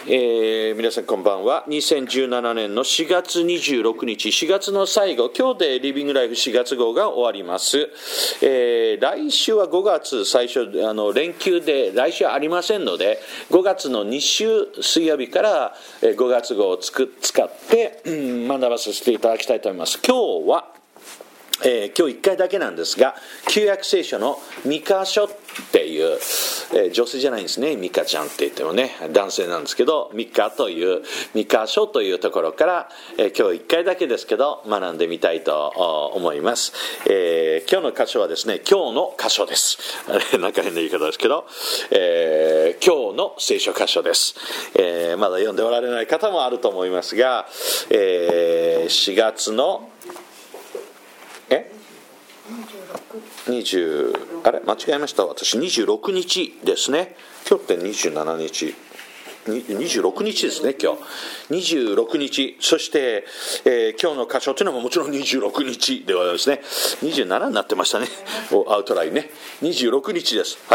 皆さんこんばんは。2017年の4月26日、4月の最後、今日でリビングライフ4月号が終わります。来週は5月最初、連休で来週ありませんので、5月の2週水曜日から5月号を使って学ばさせていただきたいと思います。今日は今日1回だけなんですが、旧約聖書のミカ書っていう、女性じゃないんですね。ミカちゃんって言ってもね、男性なんですけど、ミカ書というところから、今日1回だけですけど学んでみたいと思います。今日の箇所はですね、今日の箇所です。なんか変な言い方ですけど、今日の聖書箇所です。まだ読んでおられない方もあると思いますが、4月の間違えました。私26日ですね。今日って27日26日ですね。今日26日、そして、今日の箇所というのももちろん26日ではですね。27になってましたね。アウトラインね。26日です。はい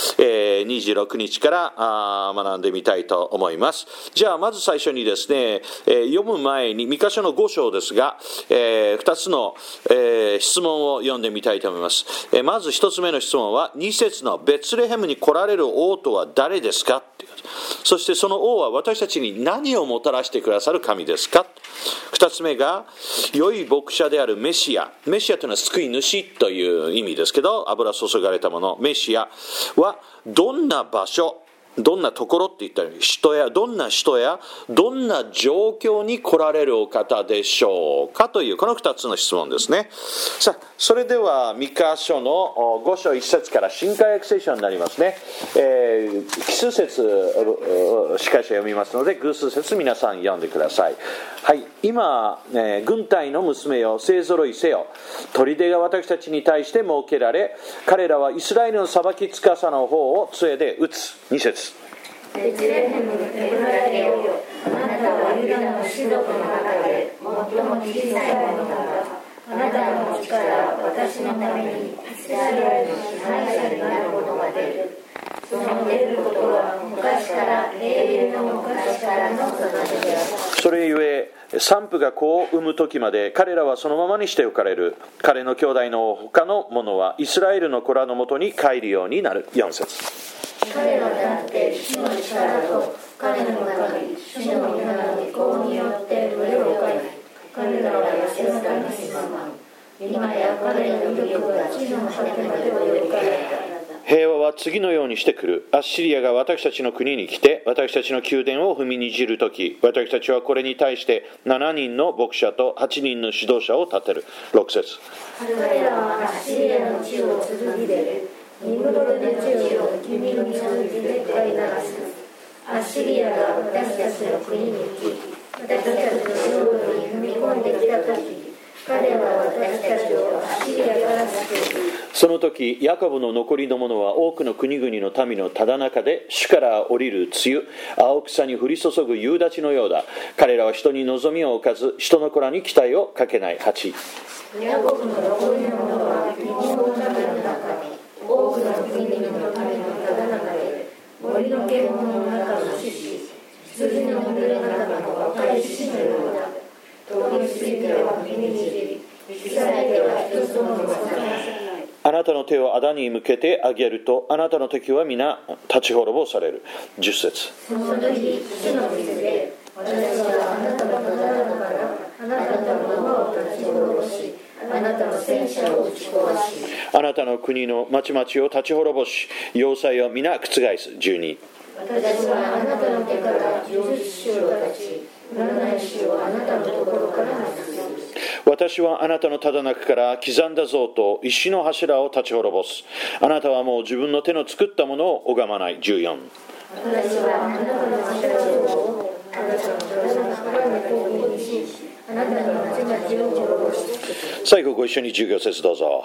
、26日から学んでみたいと思います。じゃあまず最初にですね、読む前にミカ書の5章ですが、2つの、質問を読んでみたいと思います。まず1つ目の質問は、2節のベツレヘムに来られる王とは誰ですか。そしてその王は私たちに何をもたらしてくださる神ですか。2つ目が、良い牧者であるメシアというのは救い主という意味ですけど、油注がれたもの、メシアはどんな場所、どんなところって言ったらどんな人やどんな状況に来られるお方でしょうかというこの2つの質問ですね。さあ、それではミカ書の5章1節から新海訳聖書になりますね。奇数節しかし読みますので、偶数節皆さん読んでください。はい、今、軍隊の娘よ、勢ぞろいせよ。砦が私たちに対して設けられ、彼らはイスラエルの裁き司の方を杖で打つ。2節。 ベツレヘムエフラテよ、あなたはユダの種族の中で最も小さいものだが、あなたの口から私のためにイスラエルの支配者になる者が出る。その出ることは昔から永遠の昔からの定めである。 それゆえ産婦が子を産む時まで彼らはそのままにしておかれる。彼の兄弟の他の者はイスラエルの子らのもとに帰るようになる。4節。 彼らだって主の力と彼の神、主の皆の御子によって群れを飼い、彼らは痩せのためしまま、今や彼の威力が地の果てまで及びかれた。 平和は次のようにしてくる。アッシリアが私たちの国に来て私たちの宮殿を踏みにじるとき、私たちはこれに対して7人の牧者と8人の指導者を立てる。6節。 彼らはアッシリアの地を剣で、ニムロデの地を弓の剣で飼いならす。アッシリアが私たちの国に来、私たちの領土に踏み込んできたとき、彼は私たちをアッシリアから救う。 その時ヤコブの残りの者は多くの国々の民のただ中で主から降りる露、青草に降り注ぐ夕立のようだ。彼らは人に望みを置かず人の子らに期待をかけない。8。 ヤコブの残りの者は日本の民の中に多くの国々の民のただ中で森の獣の中の獅子、羊の群れの中の若い獅子のようだ。通り過ぎては耳にじり、引されては一つも動かさない。 あなたの手を仇に向けて上げるとあなたの敵は皆立ち滅ぼされる。10節。 その時、主の水で私はあなたのただ中からあなたの馬を立ち滅ぼし、あなたの戦車を打ち壊し、 あなたの国の町々を立ち滅ぼし、要塞を皆覆す。12。 私はあなたの手から十種を断ち、占い師をあなたのところからなくす。 私はあなたのただ中から刻んだ像と石の柱を立ち滅ぼす。あなたはもう自分の手の作ったものを拝まない。14。 私はあなたの柱をあなたのただ中から向こうにし、あなたの町々を滅ぼし。 最後ご一緒に15節どうぞ。はい。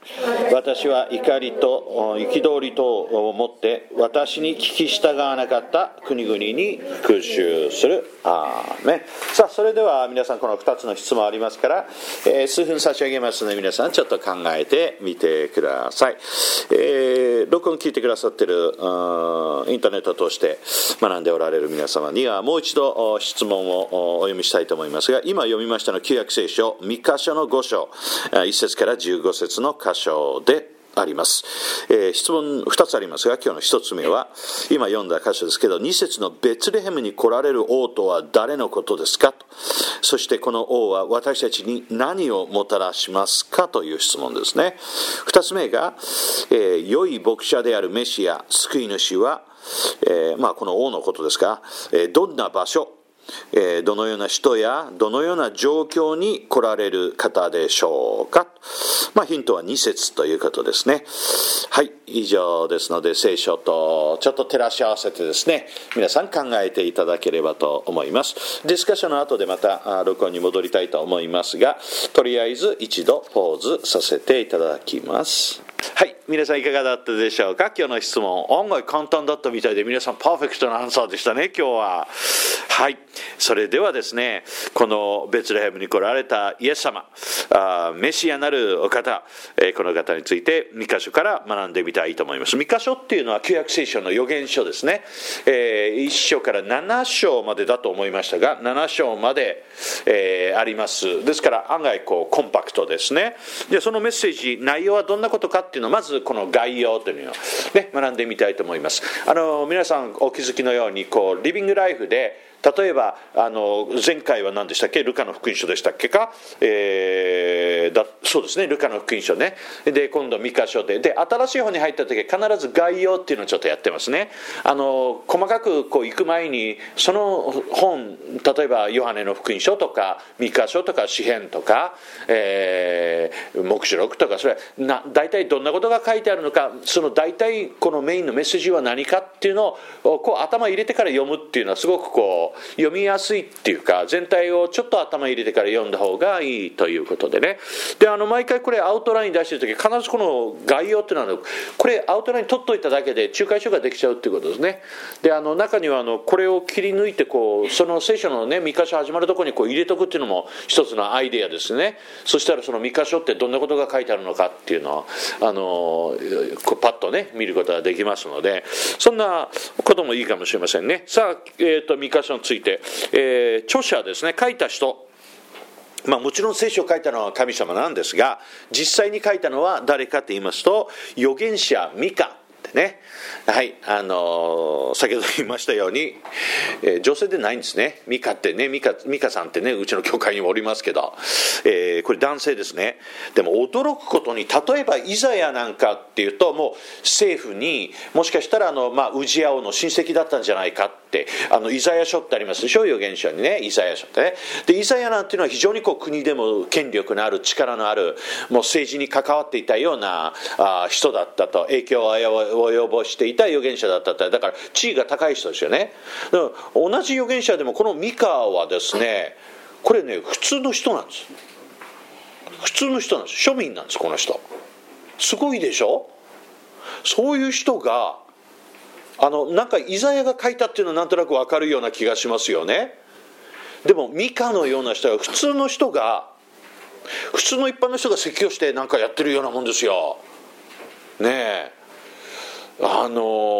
私は怒りと憤りとをもって私に聞き従わなかった国々に復讐する。アーメン。さあ、それでは皆さん、この2つの質問ありますから、数分差し上げますので、皆さんちょっと考えてみてください。録音聞いてくださっているインターネットを通して学んでおられる皆様にはもう一度質問をお読みしたいと思いますが、今読みましたの旧約聖書ミカ書の5章1節から15節の箇所であります。質問2つありますが、今日の1つ目は今読んだ箇所ですけど、2節のベツレヘムに来られる王とは誰のことですかと、そしてこの王は私たちに何をもたらしますかという質問ですね。2つ目が、良い牧者であるメシア救い主は、この王のことですが、どんな場所、どのような人やどのような状況に来られる方でしょうか。ヒントは2節ということですね。はい、以上ですので、聖書とちょっと照らし合わせてですね、皆さん考えていただければと思います。ディスカッションの後でまた録音に戻りたいと思いますが、とりあえず一度ポーズさせていただきます。はい、皆さんいかがだったでしょうか。今日の質問案外簡単だったみたいで、皆さんパーフェクトなアンサーでしたね、今日は。はい、それではですね、このベツレヘムに来られたイエス様、メシアなるお方、この方についてミカ書から学んでみたいと思います。ミカ書っていうのは旧約聖書の預言書ですね。1章から7章までだと思いましたが、7章まで、あります。ですから案外コンパクトですね。で、そのメッセージ内容はどんなことかっていうのをまずこの概要というのを、学んでみたいと思います。皆さんお気づきのようにリビングライフで例えば前回は何でしたっけ、ルカの福音書でしたっけか、そうですね、ルカの福音書ね。で今度ミカ書で新しい本に入った時は必ず概要っていうのをちょっとやってますね。細かく行く前にその本、例えばヨハネの福音書とかミカ書とか詩編とか、黙示録とか、それ大体どんなことが書いてあるのか、その大体このメインのメッセージは何かっていうのを頭入れてから読むっていうのはすごく読みやすいっていうか、全体をちょっと頭入れてから読んだ方がいいということでね。で毎回これアウトライン出してる時必ずこの概要っていうのはこれアウトライン取っといただけで仲介書ができちゃうっていうことですね。で中にはこれを切り抜いてその聖書のねミカ書始まるところに入れとくっていうのも一つのアイデアですね。そしたらそのミカ書ってどんなことが書いてあるのかっていうのをパッとね見ることができますので、そんなこともいいかもしれませんね。さあ、ミカ書について、著者ですね、書いた人、もちろん聖書を書いたのは神様なんですが、実際に書いたのは誰かと言いますと、預言者ミカってね。はい、先ほど言いましたように、女性でないんですね。ミカってね、ミカさんってね、うちの教会にもおりますけど、これ男性ですね。でも驚くことに、例えばイザヤなんかっていうと、もう政府にもしかしたらウジヤ王の親戚だったんじゃないかってイザヤ書ってありますでしょ、預言書にね、イザヤ書ってね。でイザヤなんていうのは非常に国でも権力のある、力のある、もう政治に関わっていたような人だったと、影響を及ぼしていた預言者だったと。だから地位が高い人ですよね。同じ預言者でもこのミカはですね、これね普通の人なんです。普通の人なんです。庶民なんです、この人。すごいでしょ。そういう人がなんかイザヤが書いたっていうのはなんとなく分かるような気がしますよね。でもミカのような人は普通の人が、普通の一般の人が説教してなんかやってるようなもんですよねえ。こ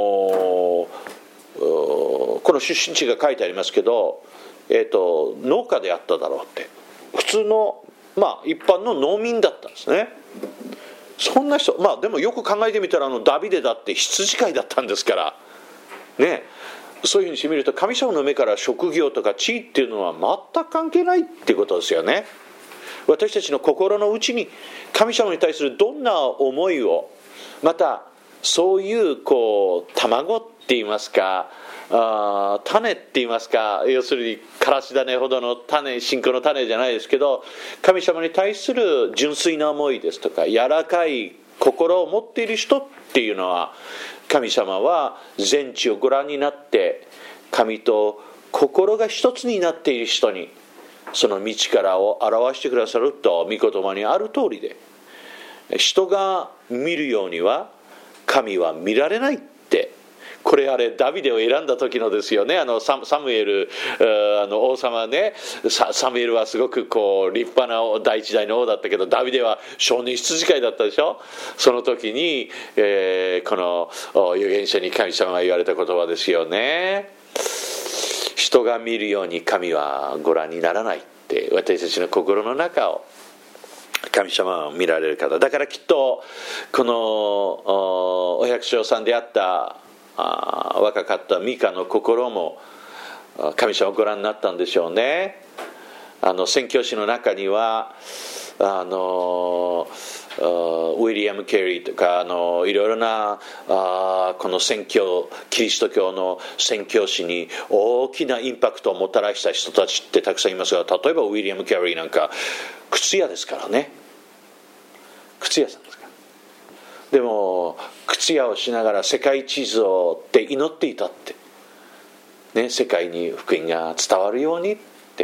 の出身地が書いてありますけど、農家であっただろうって、普通の一般の農民だったんですね。そんな人、でもよく考えてみたらダビデだって羊飼いだったんですからね。そういうふうにしてみると、神様の目から職業とか地位っていうのは全く関係ないっていうことですよね。私たちの心の内に神様に対するどんな思いを、またそういう卵って言いますか、種って言いますか、要するにからし種ほどの種、信仰の種じゃないですけど、神様に対する純粋な思いですとか、柔らかい心を持っている人っていうのは、神様は全地をご覧になって、神と心が一つになっている人にその道からを表してくださると御言葉にある通りで、 人が見るようには神は見られないって、これダビデを選んだ時のですよね。サムエル王様ね、サムエルはすごく立派な第一代の王だったけど、ダビデは少年羊飼いだったでしょ。その時に、この預言者に神様が言われた言葉ですよね。人が見るように神はご覧にならないって、私たちの心の中を神様を見られる方だから、きっとこのお百姓さんであった若かったミカの心も神様をご覧になったんでしょうね。宣教師の中にはウィリアム・ケリーとかいろいろなこのキリスト教の宣教師に大きなインパクトをもたらした人たちってたくさんいますが、例えばウィリアム・ケリーなんか靴屋ですからね。靴屋さんですから。でも靴屋をしながら世界地図をって祈っていたって、ね、世界に福音が伝わるようにって、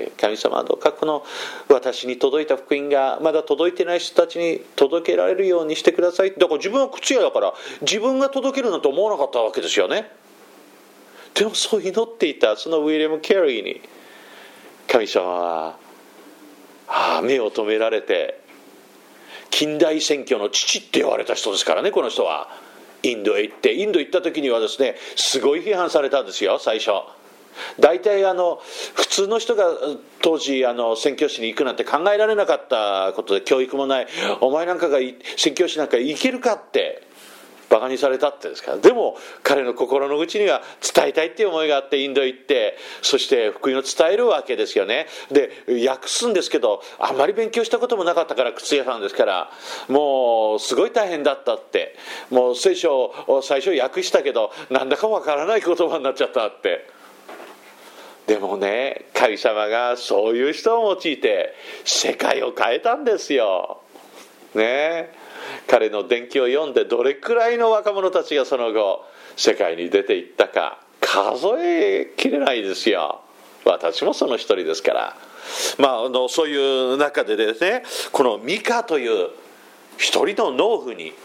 神様はどうかこの私に届いた福音がまだ届いてない人たちに届けられるようにしてください。だから自分は靴屋だから自分が届けるなんて思わなかったわけですよね。でもそう祈っていたそのウィリアム・ケリーに神様は目を留められて、近代宣教の父って言われた人ですからね。この人はインドへ行った時にはですね、すごい批判されたんですよ。最初大体普通の人が当時宣教師に行くなんて考えられなかったことで、教育もない、お前なんかが宣教師なんか行けるかってバカにされたってですから。でも彼の心の内には伝えたいっていう思いがあってインドへ行って、そして福音を伝えるわけですよね。で訳すんですけど、あんまり勉強したこともなかったから、靴屋さんですからもうすごい大変だったって、もう聖書を最初訳したけどなんだかわからない言葉になっちゃったって。でもね、神様がそういう人を用いて世界を変えたんですよね。彼の伝記を読んでどれくらいの若者たちがその後世界に出ていったか数えきれないですよ。私もその一人ですから。そういう中でですね、このミカという一人の農夫に、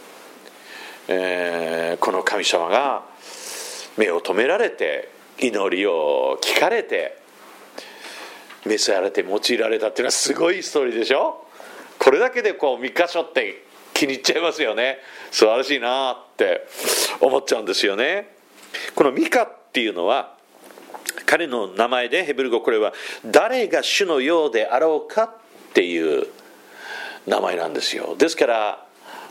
この神様が目を留められて祈りを聞かれて召されて用いられたっていうのはすごいストーリーでしょ。これだけでミカ書って気に入っちゃいますよね。素晴らしいなって思っちゃうんですよね。このミカっていうのは彼の名前でヘブル語、これは誰が主のようであろうかっていう名前なんですよ。ですから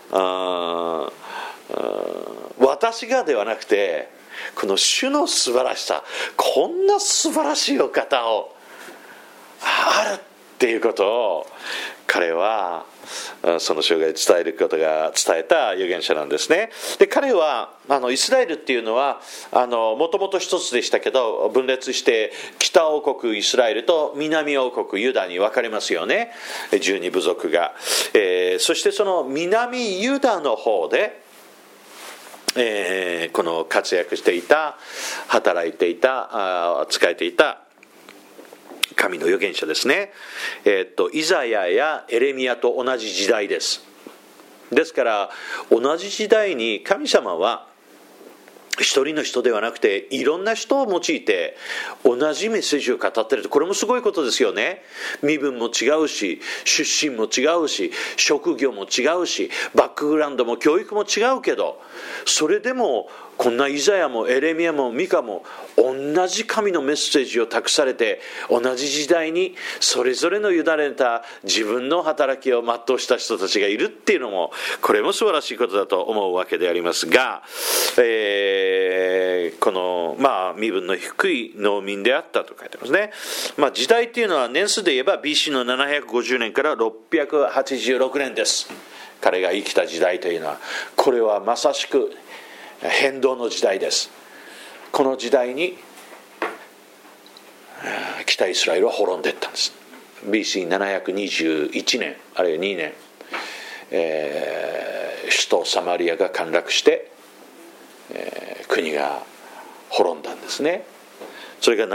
私がではなくて、この主の素晴らしさ、こんな素晴らしいお方をあるっていうことを彼はその生涯で伝えた預言者なんですね。で彼はイスラエルっていうのはもともと一つでしたけど、分裂して北王国イスラエルと南王国ユダに分かれますよね、12部族が。そしてその南ユダの方でこの活躍していた、働いていた、仕えていた神の預言者ですね。イザヤやエレミヤと同じ時代です。ですから同じ時代に神様は一人の人ではなくていろんな人を用いて同じメッセージを語っていると、これもすごいことですよね。身分も違うし、出身も違うし、職業も違うし、バックグラウンドも教育も違うけど、それでもこんなイザヤもエレミヤもミカも同じ神のメッセージを託されて、同じ時代にそれぞれの委ねた自分の働きを全うした人たちがいるっていうのも、これも素晴らしいことだと思うわけでありますが、この身分の低い農民であったと書いてますね。時代っていうのは年数で言えば BC の750年から686年です。彼が生きた時代というのは、これはまさしく変動の時代です。この時代に北イスラエルは滅んでいったんです。 BC721 年あるいは2年、首都サマリアが陥落して、国が滅んだんですね。それが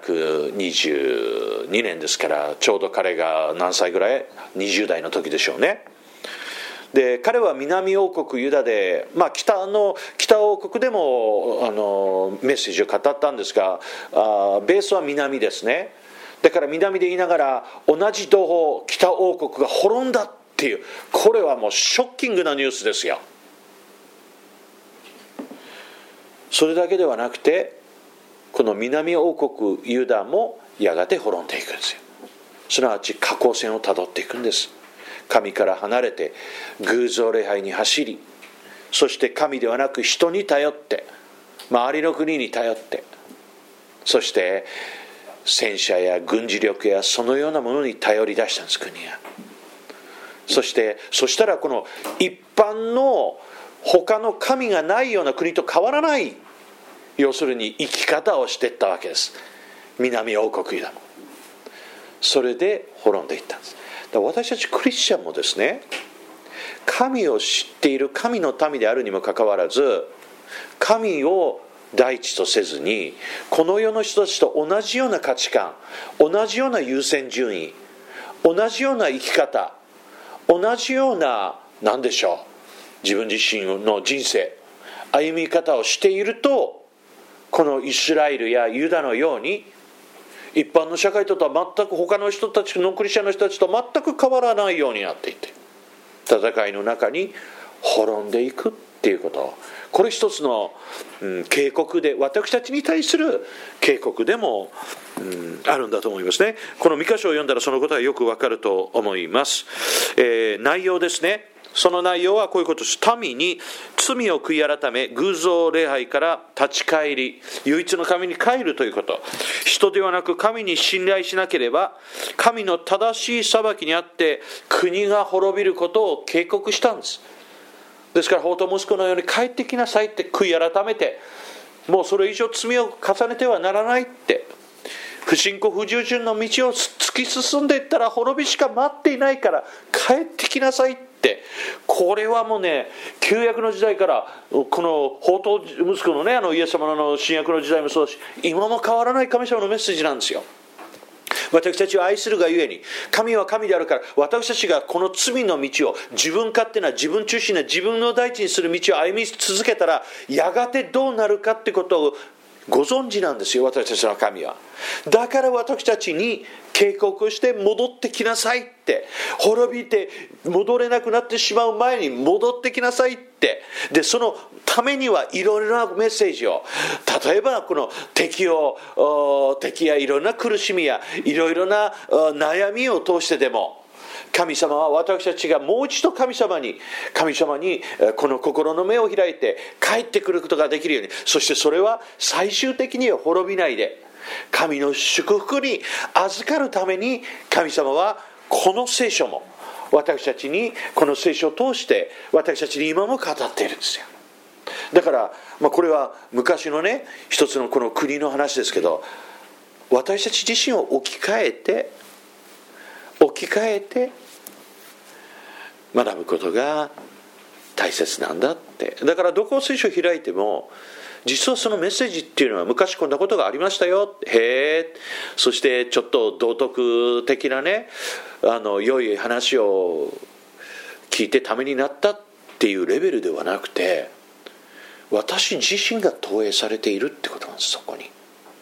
722年ですから、ちょうど彼が何歳ぐらい、20代の時でしょうね。 で彼は南王国ユダで、北王国でもメッセージを語ったんですが、ベースは南ですね。だから南で言いながら、同じ同胞北王国が滅んだっていう、これはもうショッキングなニュースですよ。それだけではなくて、この南王国ユダもやがて滅んでいくんですよ。すなわち下降線をたどっていくんです。神から離れて偶像礼拝に走り、そして神ではなく人に頼って、周りの国に頼って、そして戦車や軍事力やそのようなものに頼り出したんです、国が。そしたらこの一般の他の神がないような国と変わらない、要するに生き方をしていったわけです、南王国ユダも。それで滅んでいったんです。だから私たちクリスチャンもですね、神を知っている神の民であるにもかかわらず、神を第一とせずに、この世の人たちと同じような価値観、同じような優先順位、同じような生き方、同じような、何でしょう、自分自身の人生、歩み方をしていると、このイスラエルやユダのように、一般の社会とは全く他の人たちのクリスチャンの人たちと全く変わらないようになっていて、戦いの中に滅んでいくっていうこと、これ一つの、警告で、私たちに対する警告でも、あるんだと思いますね。この三箇所を読んだらそのことはよくわかると思います。内容ですね。その内容はこういうことです。民に罪を悔い改め、偶像礼拝から立ち返り、唯一の神に帰るということ。人ではなく神に信頼しなければ、神の正しい裁きにあって国が滅びることを警告したんです。ですから法と息子のように帰ってきなさいって悔い改めて、もうそれ以上罪を重ねてはならないって、不信仰不従順の道を突き進んでいったら滅びしか待っていないから帰ってきなさいって、これはもうね、旧約の時代からこの法と息子のね、イエス様の新約の時代もそうだし、今も変わらない神様のメッセージなんですよ。私たちを愛するがゆえに、神は神であるから、私たちがこの罪の道を、自分勝手な自分中心な自分の第一にする道を歩み続けたら、やがてどうなるかってことをご存知なんですよ、私たちの神は。だから私たちに警告して戻ってきなさいって、滅びて戻れなくなってしまう前に戻ってきなさいって。でそのためにはいろいろなメッセージを、例えばこの敵やいろんな苦しみやいろいろな悩みを通してでも、神様は私たちがもう一度神様にこの心の目を開いて帰ってくることができるように、そしてそれは最終的には滅びないで神の祝福に預かるために、神様はこの聖書も私たちに、この聖書を通して私たちに今も語っているんですよ。だから、これは昔のね、一つのこの国の話ですけど、私たち自身を置き換えて学ぶことが大切なんだって。だからどこを聖書を開いても、実はそのメッセージっていうのは、昔こんなことがありましたよ、へえ、そしてちょっと道徳的なね、良い話を聞いてためになったっていうレベルではなくて、私自身が投影されているってことなんです。そこに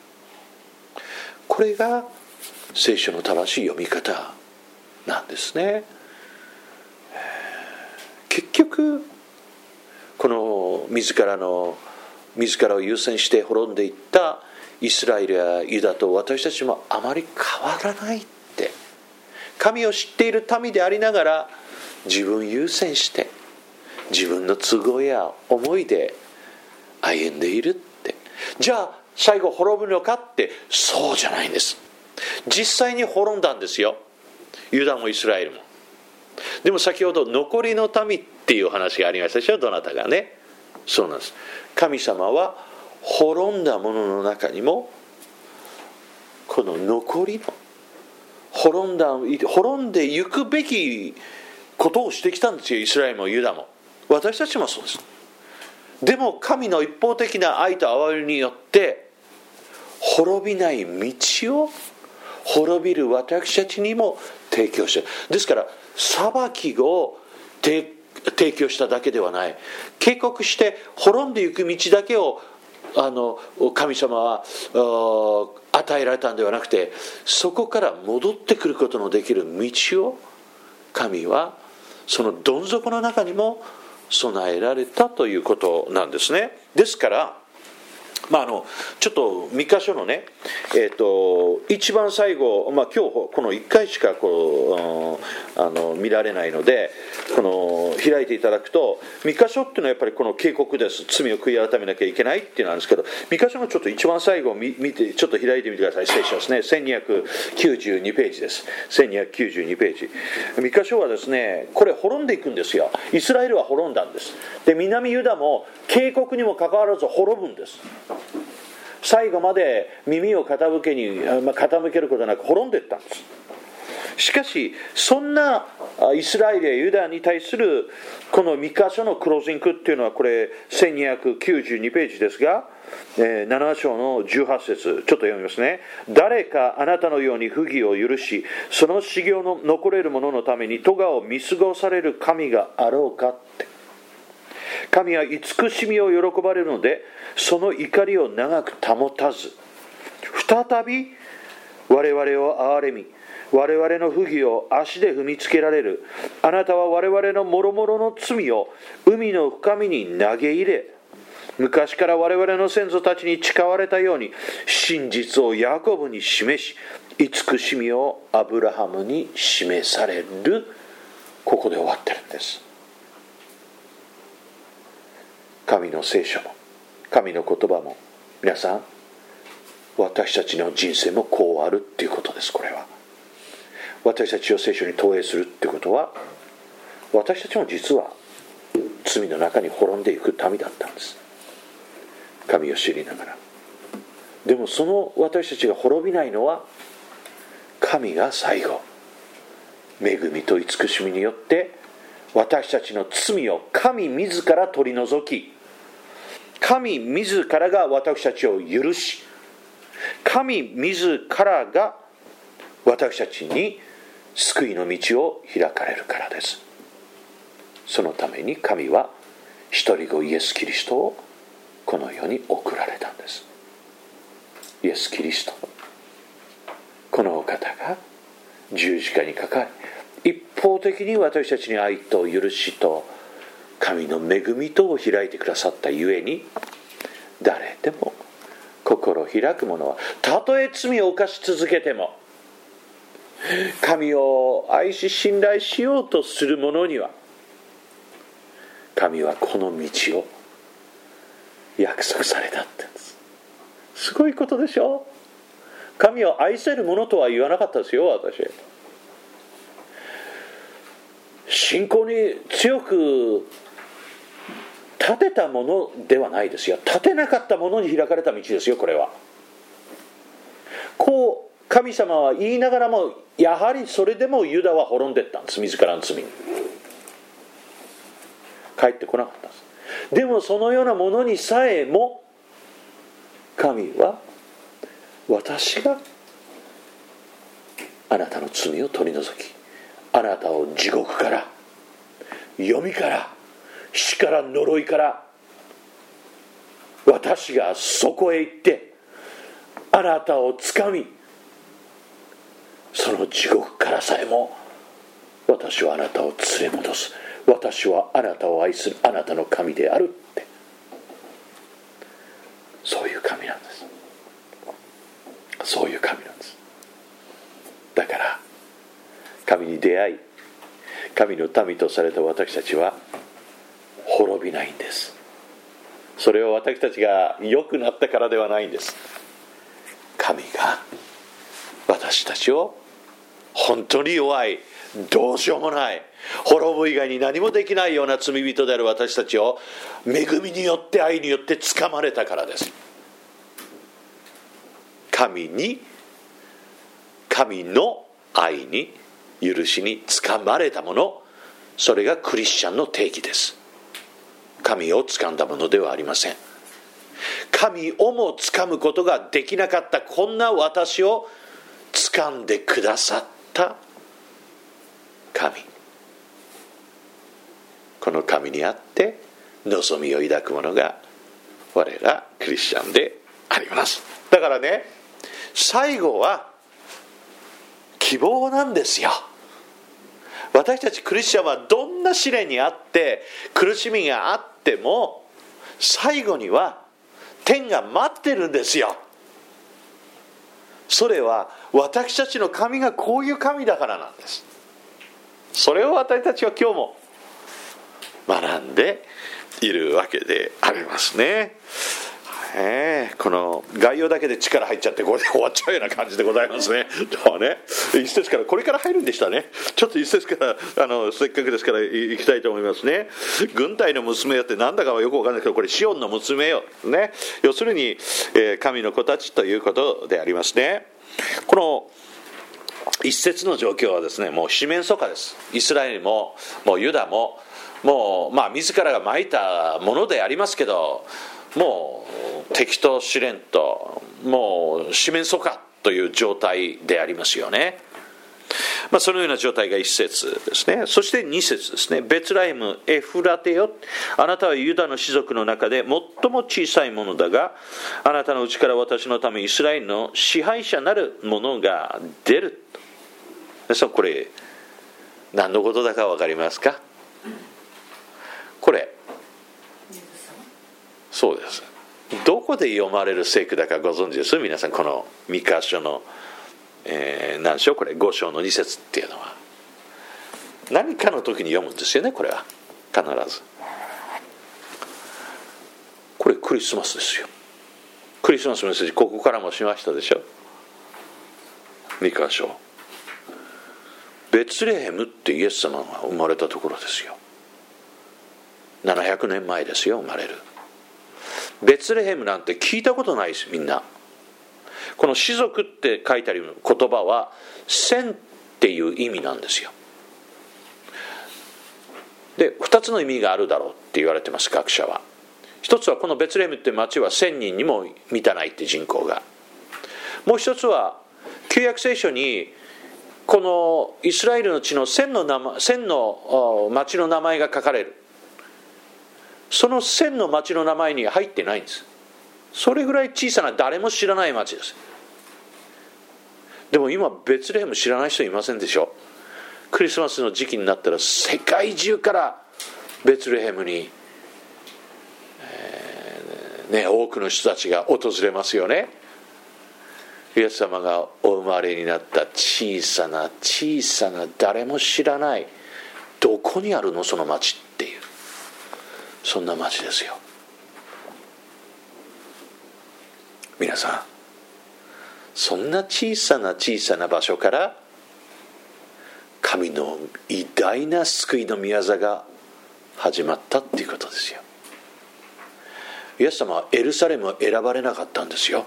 これが聖書の正しい読み方なんですね。結局この自らを優先して滅んでいったイスラエルやユダと私たちもあまり変わらないって、神を知っている民でありながら自分優先して自分の都合や思いで歩んでいるって、じゃあ最後滅ぶのかって、そうじゃないんです。実際に滅んだんですよ、ユダもイスラエルも。でも先ほど残りの民っていう話がありましたでしょ、どなたがね。そうなんです。神様は滅んだものの中にもこの残りの滅んでゆくべきことをしてきたんですよ、イスラエルもユダも。私たちもそうです。でも神の一方的な愛と憐れみによって滅びない道を滅びる私たちにも提供している。ですから裁きを提供しただけではない。警告して滅んでいく道だけを神様は与えられたんではなくて、そこから戻ってくることのできる道を神はそのどん底の中にも備えられたということなんですね。ですからちょっと3箇所のね、一番最後、今日この1回しか見られないので、開いていただくと、3箇所っていうのはやっぱりこの警告です。罪を悔い改めなきゃいけないっていうのなんですけど、3箇所のちょっと一番最後を見て、ちょっと開いてみてください。失礼しますね。1292ページです。1292ページ。3箇所はですね、これ滅んでいくんですよ。イスラエルは滅んだんです。で、南ユダも警告にもかかわらず滅ぶんです。最後まで耳を傾けることなく滅んでいったんです。しかしそんなイスラエルやユダに対するこの3箇所のクロージングっていうのは、これ1292ページですが、7章の18節ちょっと読みますね。誰かあなたのように不義を許し、その修行の残れる者のために咎を見過ごされる神があろうかって。神は慈しみを喜ばれるので、その怒りを長く保たず、再び我々を憐れみ、我々の不義を足で踏みつけられる。あなたは我々の諸々の罪を海の深みに投げ入れ、昔から我々の先祖たちに誓われたように、真実をヤコブに示し、慈しみをアブラハムに示される。ここで終わってるんです。神の聖書も神の言葉も、皆さん、私たちの人生もこうあるっていうことです。これは私たちを聖書に投影するっていうことは、私たちも実は罪の中に滅んでいく民だったんです。神を知りながら。でもその私たちが滅びないのは、神が最後恵みと慈しみによって私たちの罪を神自ら取り除き、神自らが私たちを許し、神自らが私たちに救いの道を開かれるからです。そのために神は一人子イエス・キリストをこの世に送られたんです。イエス・キリスト、このお方が十字架にかかり、一方的に私たちに愛と許しと神の恵みとを開いてくださったゆえに、誰でも心を開く者は、たとえ罪を犯し続けても、神を愛し信頼しようとする者には、神はこの道を約束されたって言うんです。すごいことでしょ。神を愛せる者とは言わなかったですよ、私。信仰に強く立てたものではないですよ。立てなかったものに開かれた道ですよ、これは。こう神様は言いながらも、やはりそれでもユダは滅んでいったんです。自らの罪に帰ってこなかったんです。でもそのようなものにさえも、神は、私があなたの罪を取り除き、あなたを地獄から、読から、死から呪いから、私がそこへ行ってあなたをつかみ、その地獄からさえも私はあなたを連れ戻す。私はあなたを愛するあなたの神であるって、そういう神なんです。そういう神なんです。だから神に出会い、神の民とされた私たちは滅びないんです。それは私たちが良くなったからではないんです。神が私たちを本当に弱い、どうしようもない、滅ぶ以外に何もできないような罪人である私たちを恵みによって、愛によって掴まれたからです。神の愛に、許しに掴まれたもの、それがクリスチャンの定義です。神を掴んだものではありません。神をも掴むことができなかったこんな私を掴んでくださった神、 この神にあって望みを抱くものが我らクリスチャンであります。だからね、最後は希望なんですよ。私たちクリスチャンはどんな試練にあって苦しみがあっても最後には天が待ってるんですよ。それは私たちの神がこういう神だからなんです。それを私たちは今日も学んでいるわけでありますね。この概要だけで力入っちゃってこれで終わっちゃうような感じでございますね。一節からこれから入るんでしたね。ちょっと一節からせっかくですから行きたいと思いますね。軍隊の娘よってなんだかはよくわかんないけど、これシオンの娘よ、ね、要するに、神の子たちということでありますね。この一節の状況はですね、もう四面楚歌です。イスラエルももうユダももう自らがまいたものでありますけど、もう敵と試練ともう四面楚歌という状態でありますよね。そのような状態が一節ですね。そして二節ですね。ベツラヘムエフラテよ、あなたはユダの氏族の中で最も小さいものだが、あなたのうちから私のためイスラエルの支配者なるものが出る。皆さんこれ何のことだか分かりますか？これそうです。どこで読まれる聖句だかご存知です？皆さん、このミカ書の、何章これ5章の2節っていうのは何かの時に読むんですよね。これは必ずこれクリスマスですよ。クリスマスのメッセージここからもしましたでしょ。ミカ書、ベツレヘムってイエス様が生まれたところですよ。700年前ですよ、生まれる。ベツレヘムなんて聞いたことないです。みんなこの氏族って書いてある言葉は千っていう意味なんですよ。で2つの意味があるだろうって言われてます、学者は。一つはこのベツレヘムって町は1000人にも満たないって人口が。もう一つは旧約聖書にこのイスラエルの地の1000の町の名前が書かれる。その1000の町の名前に入ってないんです。それぐらい小さな誰も知らない町です。でも今ベツレヘム知らない人いませんでしょ。クリスマスの時期になったら世界中からベツレヘムに、多くの人たちが訪れますよね。イエス様がお生まれになった小さな小さな誰も知らない、どこにあるのその町っていう、そんな町ですよ。皆さん、そんな小さな小さな場所から神の偉大な救いの御業が始まったっていうことですよ。イエス様はエルサレムを選ばれなかったんですよ。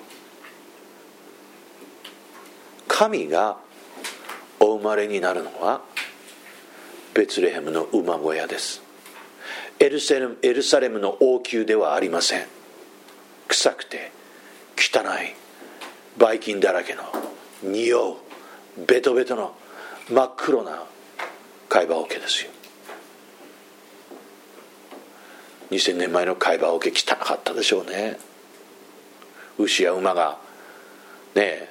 神がお生まれになるのはベツレヘムの馬小屋です。エルサレムの王宮ではありません。臭くて汚いばい菌だらけの匂うベトベトの真っ黒な貝羽桶ですよ。2000年前の貝羽桶汚かったでしょうね。牛や馬がね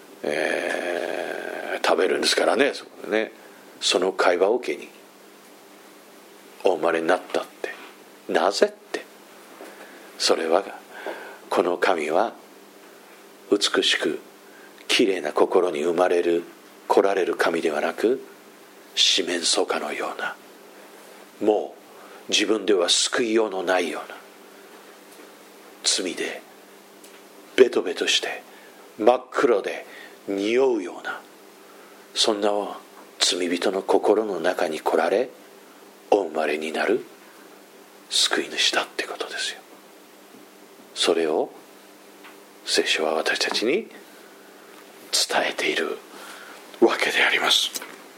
食べるんですからね。その貝羽桶にお生まれになったって、なぜって、それはこの神は美しくきれいな心に来られる神ではなく、四面楚歌のような、もう自分では救いようのないような罪でベトベトして真っ黒で匂うような、そんな罪人の心の中に来られお生まれになる救い主だってことですよ。それを聖書は私たちに伝えているわけであります。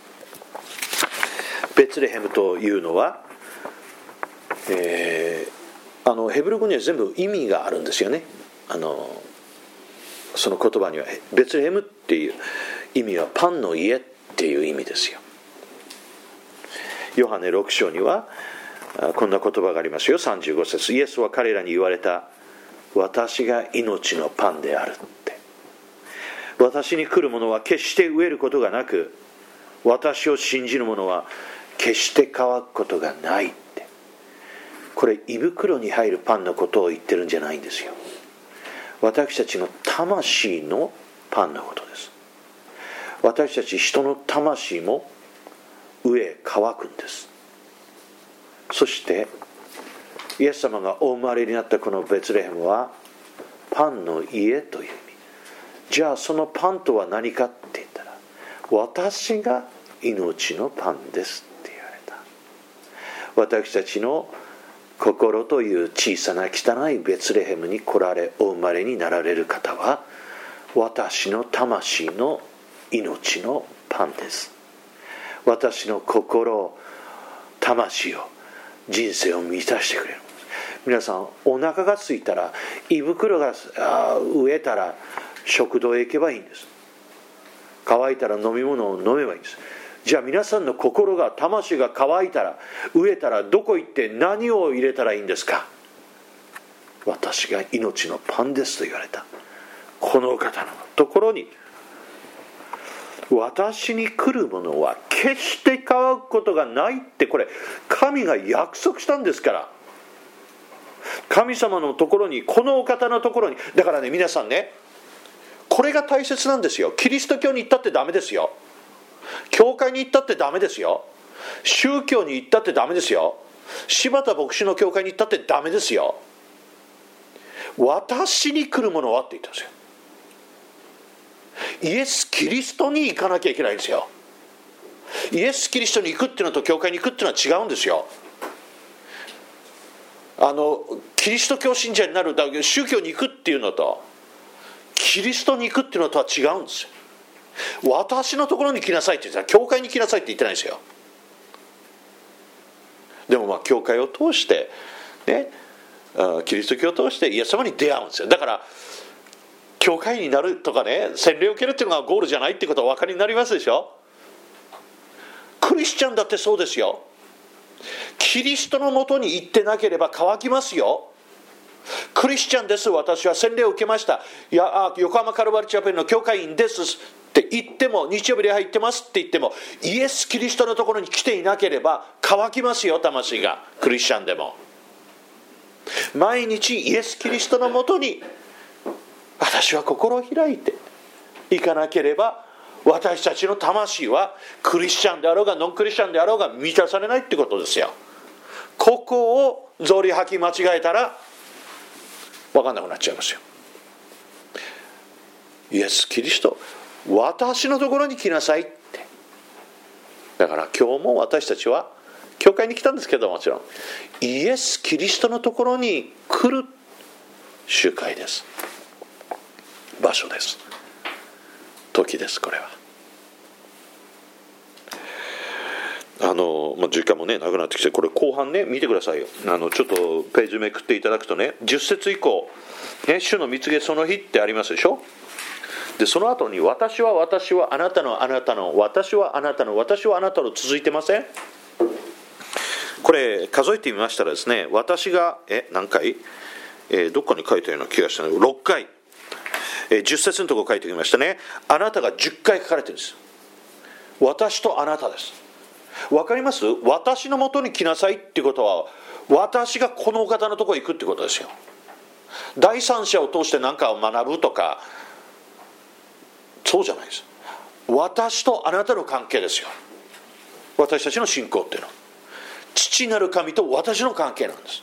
ベツレヘムというのは、ヘブル語には全部意味があるんですよね。その言葉にはベツレヘムっていう意味はパンの家っていう意味ですよ。ヨハネ6章にはこんな言葉がありますよ。35節、イエスは彼らに言われた。私が命のパンであるって。私に来る者は決して飢えることがなく、私を信じる者は決して乾くことがないって。これ胃袋に入るパンのことを言ってるんじゃないんですよ。私たちの魂のパンのことです。私たち人の魂も飢え乾くんです。そしてイエス様がお生まれになったこのベツレヘムはパンの家という意味。じゃあそのパンとは何かって言ったら、私が命のパンですって言われた。私たちの心という小さな汚いベツレヘムに来られお生まれになられる方は、私の魂の命のパンです。私の心、魂を、人生を満たしてくれる。皆さん、お腹が空いたら、胃袋が飢えたら食堂へ行けばいいんです。乾いたら飲み物を飲めばいいんです。じゃあ皆さんの心が、魂が乾いたら、飢えたら、どこ行って何を入れたらいいんですか。私が命のパンですと言われたこの方のところに、私に来る者は決して乾くことがないって、これ神が約束したんですから。神様のところに、このお方のところに。だからね、皆さんね、これが大切なんですよ。キリスト教に行ったってダメですよ。教会に行ったってダメですよ。宗教に行ったってダメですよ。柴田牧師の教会に行ったってダメですよ。私に来る者はって言ったんですよ。イエス・キリストに行かなきゃいけないんですよ。イエス・キリストに行くっていうのと教会に行くっていうのは違うんですよ。キリスト教信者になる、宗教に行くっていうのとキリストに行くっていうのとは違うんですよ。私のところに来なさいって言ったら、教会に来なさいって言ってないんですよ。でも教会を通してね、キリスト教を通してイエス様に出会うんですよ。だから教会になるとかね、洗礼を受けるっていうのがゴールじゃないってことはお分かりになりますでしょ。クリスチャンだってそうですよ。キリストのもとに行ってなければ乾きますよ。クリスチャンです、私は洗礼を受けました、横浜カルバルチャペルの教会員ですって言っても、日曜日礼拝行ってますって言っても、イエス・キリストのところに来ていなければ乾きますよ、魂が。クリスチャンでも毎日イエス・キリストのもとに私は心を開いていかなければ、私たちの魂はクリスチャンであろうがノンクリスチャンであろうが満たされないってことですよ。ここをぞり吐き間違えたら分かんなくなっちゃいますよ。イエス・キリスト、私のところに来なさいって。だから今日も私たちは教会に来たんですけど、もちろんイエス・キリストのところに来る集会です。場所です。時です。これは時間もねなくなってきて、これ後半ね見てくださいよ。ちょっとページめくっていただくとね、10節以降、ね、主の蜜げその日ってありますでしょ。でその後に私はあなたの私はあなたの私はあなたの続いてません？これ数えてみましたらですね、私が何回、どっかに書いたような気がしたので6回、10節のところ書いてきましたね。あなたが10回書かれてるんです。私とあなたです。わかります？私のもとに来なさいってことは、私がこのお方のところに行くってことですよ。第三者を通して何かを学ぶとかそうじゃないです。私とあなたの関係ですよ。私たちの信仰っていうのは父なる神と私の関係なんです。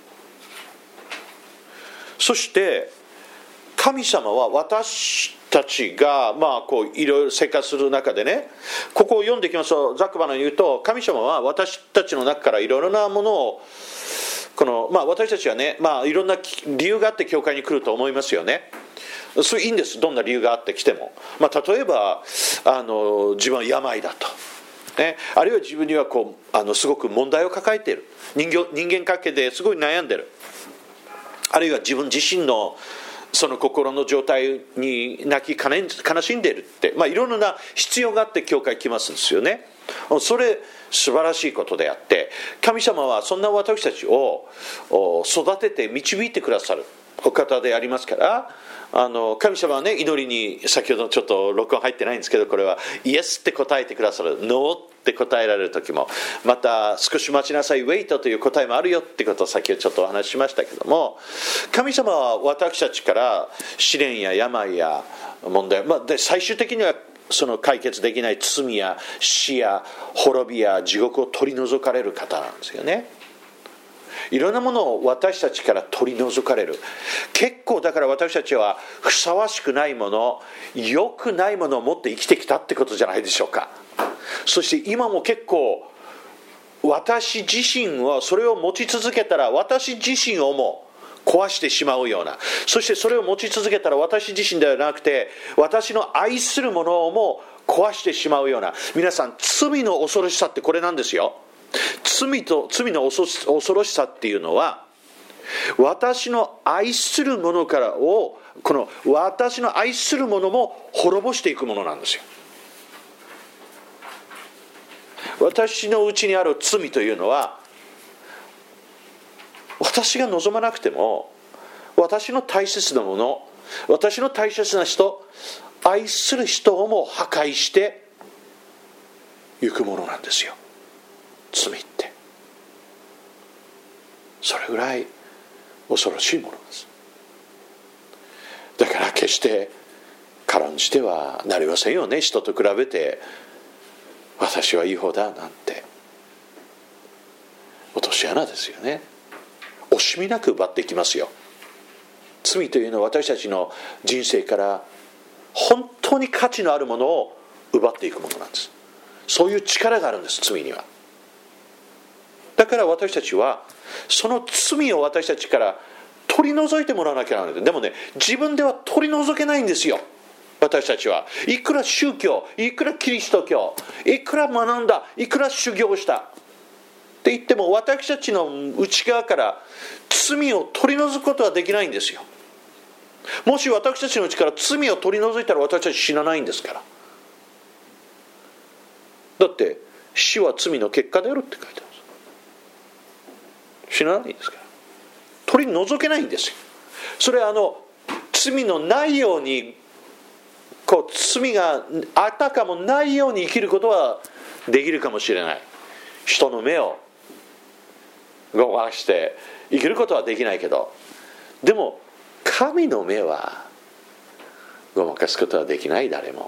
そして神様は私たちがこういろいろ生活する中でね、ここを読んでいきますと、ざっくばらんに言うと、神様は私たちの中からいろいろなものを私たちはね、いろんな理由があって教会に来ると思いますよね。それいいんです。どんな理由があって来ても、例えば自分は病だと、ね、あるいは自分にはすごく問題を抱えている、人間関係ですごい悩んでる、あるいは自分自身のその心の状態に泣き悲しんでいるって、いろんな必要があって教会来ますんですよね。 それ素晴らしいことであって、神様はそんな私たちを育てて導いてくださるお方でありますから、神様はね、祈りに先ほどちょっと録音入ってないんですけど、これはイエスって答えてくださる、ノーって答えられる時も、また少し待ちなさい、ウェイトという答えもあるよってことを先ほどちょっとお話ししましたけども、神様は私たちから試練や病や問題、で最終的にはその解決できない罪や死や滅びや地獄を取り除かれる方なんですよね。いろんなものを私たちから取り除かれる。結構だから私たちはふさわしくないもの、良くないものを持って生きてきたってことじゃないでしょうか。そして今も結構私自身はそれを持ち続けたら私自身をも壊してしまうような、そしてそれを持ち続けたら私自身ではなくて私の愛するものをも壊してしまうような、皆さん罪の恐ろしさってこれなんですよ。罪の恐ろしさっていうのは、私の愛するものからこの私の愛するものも滅ぼしていくものなんですよ。私のうちにある罪というのは、私が望まなくても私の大切なもの、私の大切な人、愛する人をも破壊していくものなんですよ、罪って。それぐらい恐ろしいものです。だから決して軽んじてはなりませんよね。人と比べて私はいい方だなんて落とし穴ですよね。惜しみなく奪っていきますよ。罪というのは私たちの人生から本当に価値のあるものを奪っていくものなんです。そういう力があるんです、罪には。だから私たちはその罪を私たちから取り除いてもらわなきゃならない。でもね、自分では取り除けないんですよ。私たちはいくら宗教、いくらキリスト教、いくら学んだ、いくら修行したって言っても、私たちの内側から罪を取り除くことはできないんですよ。もし私たちのうちから罪を取り除いたら私たち死なないんですから。だって死は罪の結果であるって書いてあるんです。死なないんですから取り除けないんですよ。それは罪のないように、罪があたかもないように生きることはできるかもしれない。人の目をごまかして生きることはできないけど、でも神の目はごまかすことはできない。誰も。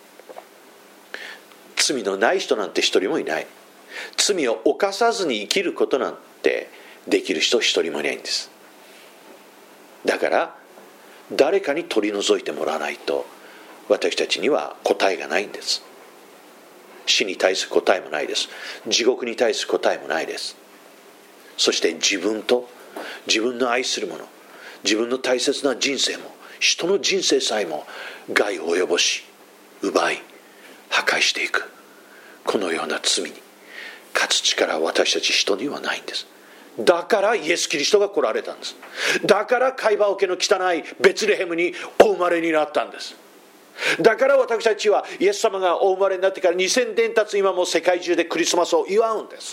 罪のない人なんて一人もいない。罪を犯さずに生きることなんてできる人一人もいないんです。だから誰かに取り除いてもらわないと私たちには答えがないんです。死に対する答えもないです。地獄に対する答えもないです。そして自分と自分の愛するもの、自分の大切な人生も人の人生さえも害を及ぼし、奪い破壊していく、このような罪に勝つ力は私たち人にはないんです。だからイエス・キリストが来られたんです。だから貝羽桶の汚いベツレヘムにお生まれになったんです。だから私たちはイエス様がお生まれになってから2000年経つ今も世界中でクリスマスを祝うんです。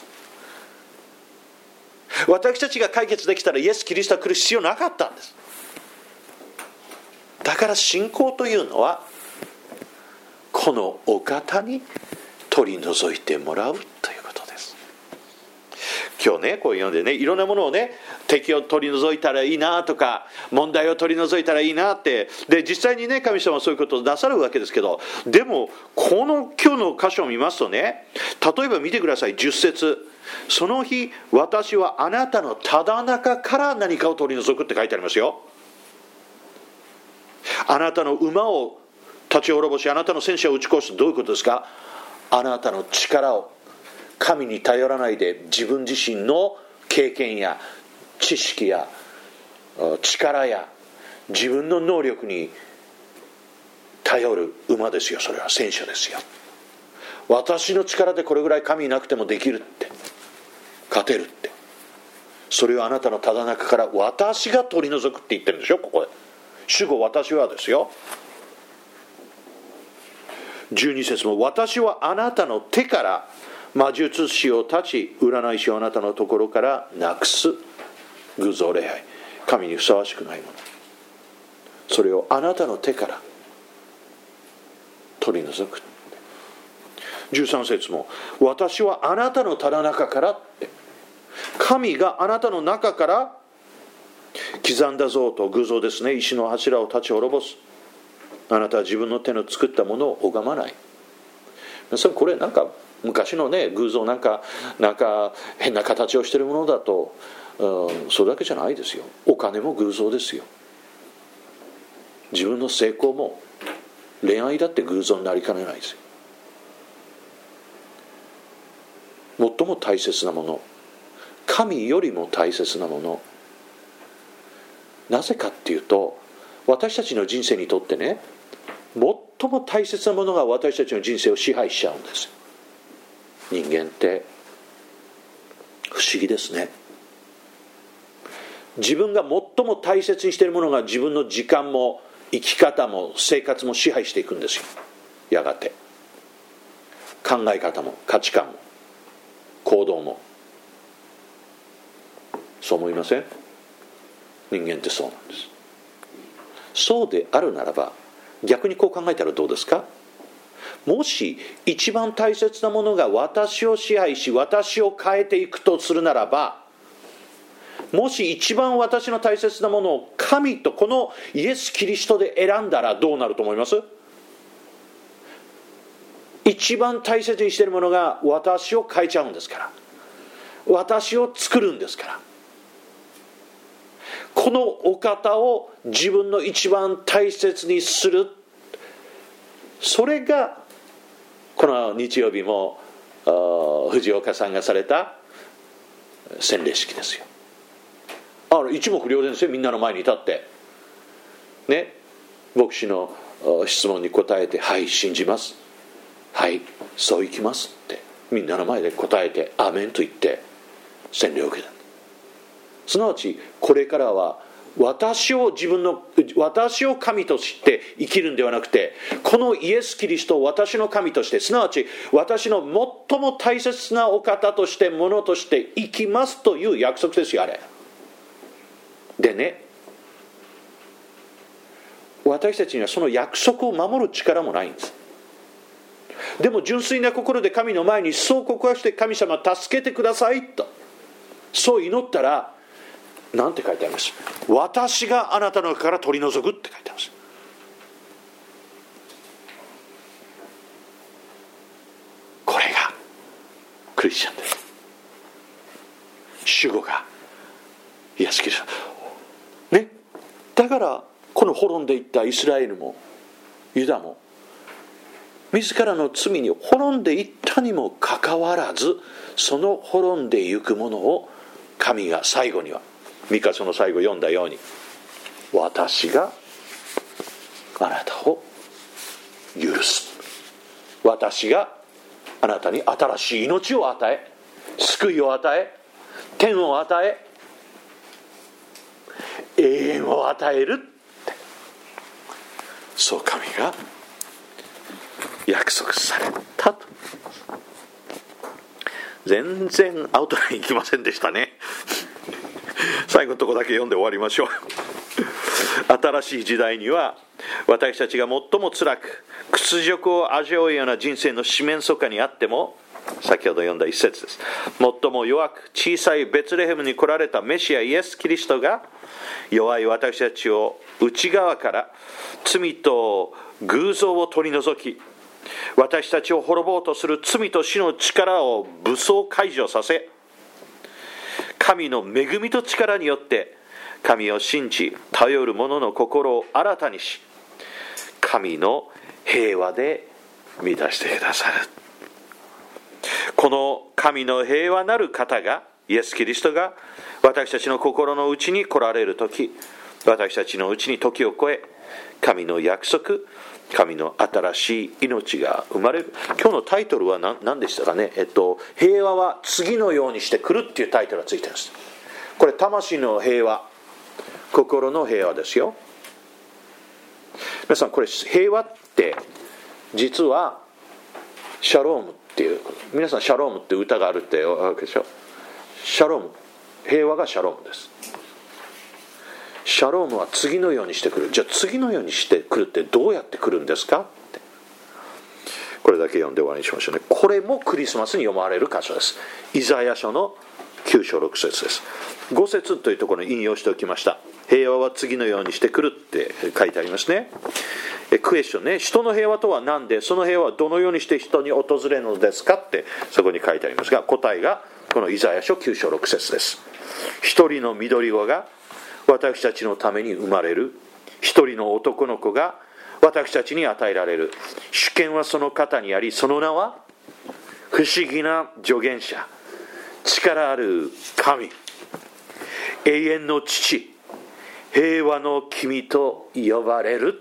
私たちが解決できたらイエス・キリストが来る必要なかったんです。だから信仰というのはこのお方に取り除いてもらうということです。今日ね、こう読んでね、いろんなものをね、敵を取り除いたらいいなとか、問題を取り除いたらいいなって、で実際にね、神様はそういうことをなさるわけですけど、でもこの今日の箇所を見ますとね、例えば見てください。10節、その日私はあなたのただ中から何かを取り除くって書いてありますよ。あなたの馬を立ち滅ぼし、あなたの戦車を撃ち殺す。どういうことですか？あなたの力を、神に頼らないで自分自身の経験や知識や力や自分の能力に頼る馬ですよ。それは戦車ですよ。私の力でこれぐらい神いなくてもできるって、勝てるって、それをあなたのただ中から私が取り除くって言ってるんでしょ。ここで主語私はですよ。 12節も、私はあなたの手から魔術師を立ち、占い師をあなたのところからなくす。偶像礼拝、神にふさわしくないもの、それをあなたの手から取り除く。13節も、私はあなたのただ中からって、神があなたの中から刻んだ像と偶像ですね、石の柱を立ち滅ぼす。あなたは自分の手の作ったものを拝まない。それこれなんか昔のね、偶像なんか変な形をしているものだと、それだけじゃないですよ。お金も偶像ですよ。自分の成功も恋愛だって偶像になりかねないですよ。最も大切なもの、神よりも大切なもの、なぜかっていうと、私たちの人生にとってね、最も大切なものが私たちの人生を支配しちゃうんです。人間って不思議ですね。自分が最も大切にしているものが自分の時間も生き方も生活も支配していくんですよ。やがて考え方も価値観も行動も。そう思いません？人間ってそうなんです。そうであるならば、逆にこう考えたらどうですか？もし一番大切なものが私を支配し私を変えていくとするならば、もし一番私の大切なものを神とこのイエス・キリストで選んだらどうなると思います？一番大切にしているものが私を変えちゃうんですから、私を作るんですから、このお方を自分の一番大切にする、それがこの日曜日も藤岡さんがされた洗礼式ですよ。一目瞭然ですよ。みんなの前に立ってね、牧師の質問に答えて、はい信じます、はいそういきますってみんなの前で答えて、アーメンと言って洗礼を受けた。すなわちこれからは私を神として生きるんではなくて、このイエス・キリストを私の神として、すなわち私の最も大切なお方としてものとして生きますという約束ですよ、あれでね。私たちにはその約束を守る力もないんです。でも純粋な心で神の前にそう告白して、神様助けてくださいとそう祈ったら、なんて書いてあります？私があなたの中から取り除くって書いてあります。これがクリスチャンです。主語がイエス・キリストね。だからこの滅んでいったイスラエルもユダも自らの罪に滅んでいったにもかかわらず、その滅んでゆくものを神が最後には、ミカ書の最後読んだように、私があなたを許す、私があなたに新しい命を与え、救いを与え、天を与え、永遠を与えるって、そう神が約束されたと。全然アウトラインいきませんでしたね。最後のとこだけ読んで終わりましょう。新しい時代には私たちが最も辛く屈辱を味わうような人生の四面楚歌にあっても、先ほど読んだ一節です。最も弱く小さいベツレヘムに来られたメシアイエス・キリストが、弱い私たちを内側から罪と偶像を取り除き、私たちを滅ぼうとする罪と死の力を武装解除させ、神の恵みと力によって神を信じ頼る者の心を新たにし、神の平和で満たしてくださる。この神の平和なる方が、イエス・キリストが私たちの心の内に来られるとき、私たちのうちに時を超え、神の約束、神の新しい命が生まれる。今日のタイトルは何でしたかね。平和は次のようにして来るっていうタイトルがついています。これ魂の平和、心の平和ですよ。皆さん、これ平和って実はシャロームっていう、皆さんシャロームって歌があるってわけでしょ。シャローム、平和がシャロームです。シャロームは次のようにしてくる。じゃあ次のようにしてくるってどうやってくるんですかって、これだけ読んで終わりにしましょうね。これもクリスマスに読まれる箇所です。イザヤ書の9章6節です。5節というところに引用しておきました。平和は次のようにしてくるって書いてありますね。クエスチョンね、人の平和とは何で、その平和はどのようにして人に訪れるのですかってそこに書いてありますが、答えがこのイザヤ書9章6節です。一人の緑子が私たちのために生まれる。一人の男の子が私たちに与えられる。主権はその方にあり、その名は不思議な助言者、力ある神、永遠の父、平和の君と呼ばれる。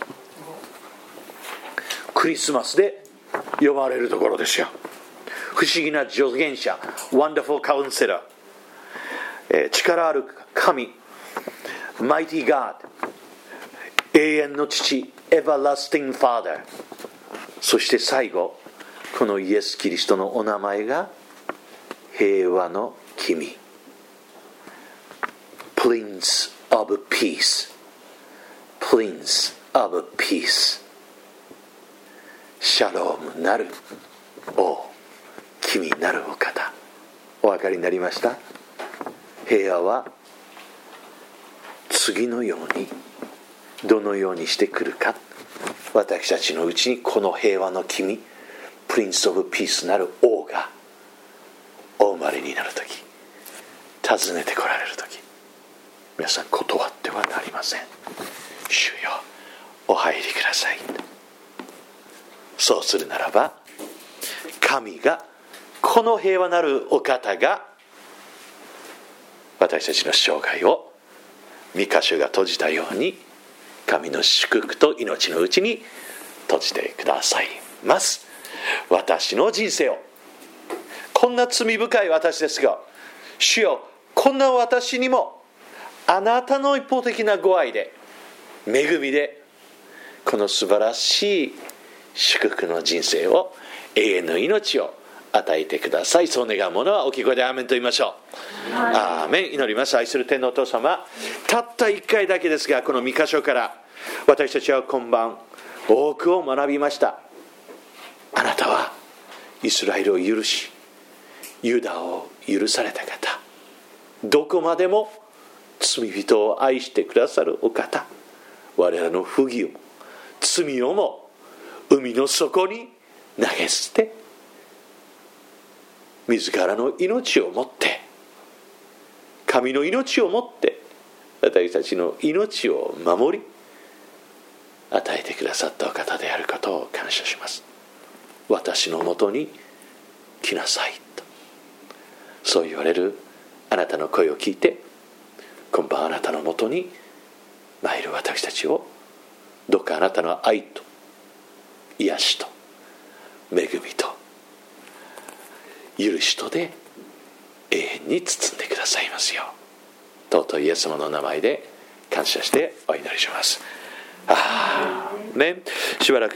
クリスマスで呼ばれるところですよ。不思議な助言者、Wonderful Counselor、力ある神、Mighty God、永遠の父、Everlasting Father、そして最後、このイエス・キリストのお名前が平和の君、Prince of Peace、Prince of Peace、シャロームなる王、君なるお方。お分かりになりました？平和は次のようにどのようにしてくるか。私たちのうちにこの平和の君、プリンスオブピースなる王がお生まれになるとき、訪ねて来られるとき、皆さん断ってはなりません。主よ、お入りください。そうするならば、神が、この平和なるお方が私たちの生涯を御箇所が閉じたように、神の祝福と命のうちに閉じてくださいます。私の人生を、こんな罪深い私ですが、主よ、こんな私にもあなたの一方的なご愛で、恵みで、この素晴らしい祝福の人生を、永遠の命を与えてください。そう願う者は大きい声でアーメンと言いましょう。アーメン。祈ります。愛する天のお父様、たった一回だけですが、この御箇所から私たちは今晩多くを学びました。あなたはイスラエルを許し、ユダを許された方、どこまでも罪人を愛してくださるお方、我らの不義をも罪をも海の底に投げ捨て、自らの命をもって、神の命をもって私たちの命を守り与えてくださったお方であることを感謝します。私のもとに来なさいと、そう言われるあなたの声を聞いて、今晩あなたのもとに参る私たちを、どうかあなたの愛と癒しと恵みと許しとで永遠に包んでくださいますよう、尊いイエス様の名前で感謝してお祈りします。アーメン。しばらく